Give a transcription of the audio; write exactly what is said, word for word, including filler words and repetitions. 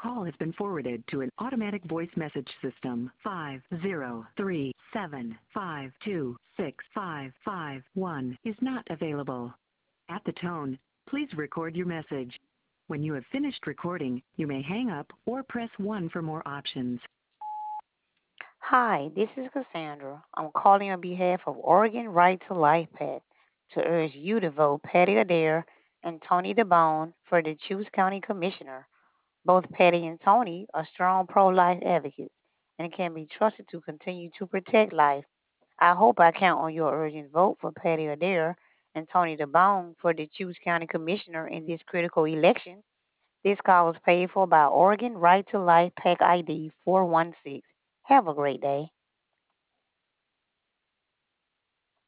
call has been forwarded to an automatic voice message system. Five zero three seven five two six five five one is not available. At the tone, please record your message. When you have finished recording, you may hang up or press one for more options. Hi, this is Cassandra. I'm calling on behalf of Oregon Right to Life PAC to urge you to vote Patty Adair and Tony DeBone for the Choose County Commissioner. Both Patty and Tony are strong pro-life advocates and can be trusted to continue to protect life. I hope I count on your urgent vote for Patty Adair and Tony DeBone for the Choose County Commissioner in this critical election. This call was paid for by Oregon Right to Life PAC I D four one six. Have a great day.